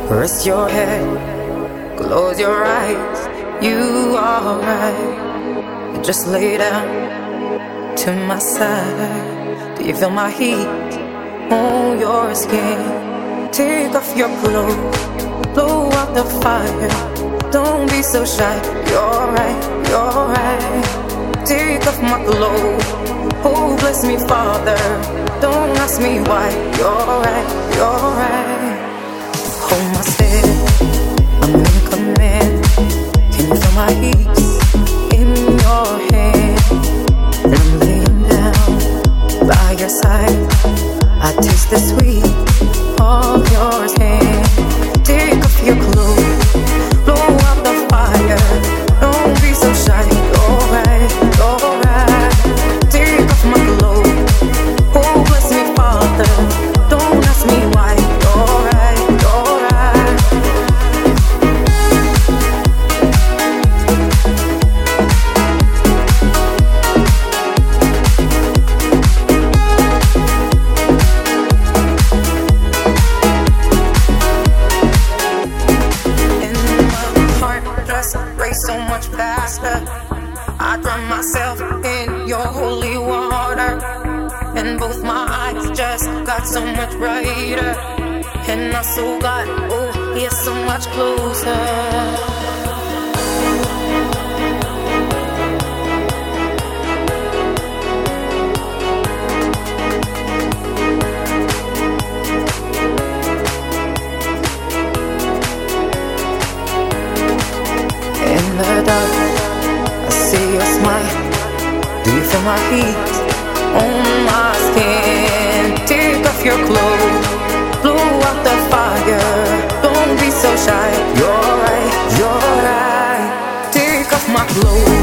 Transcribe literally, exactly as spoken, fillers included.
Rest your head, close your eyes. You are right. Just lay down to my side. Do you feel my heat on your skin? Take off your clothes, blow out the fire. Don't be so shy. You're right, you're right. Take off my clothes. Oh, bless me, Father. Don't ask me why. You're right, you're right. Hold my step, I'm in command. Can you feel my heat in your hand? And I'm laying down by your side. I taste the sweet of your hand. Take off your clothes, blow out the fire. Don't be so shy. You're right, you're right. Take off my clothes. Oh, bless me, Father. Don't ask me why. You're right, you're right. And my heart just race so much faster. I drown myself in your holy water, and both my eyes just got so much brighter, and my soul got, oh, yeah, so much closer. In the dark, I see your smile. Do you feel my heat on my skin? Take off your clothes, blow out the fire. Don't be so shy. You're right, you're right. Take off my clothes.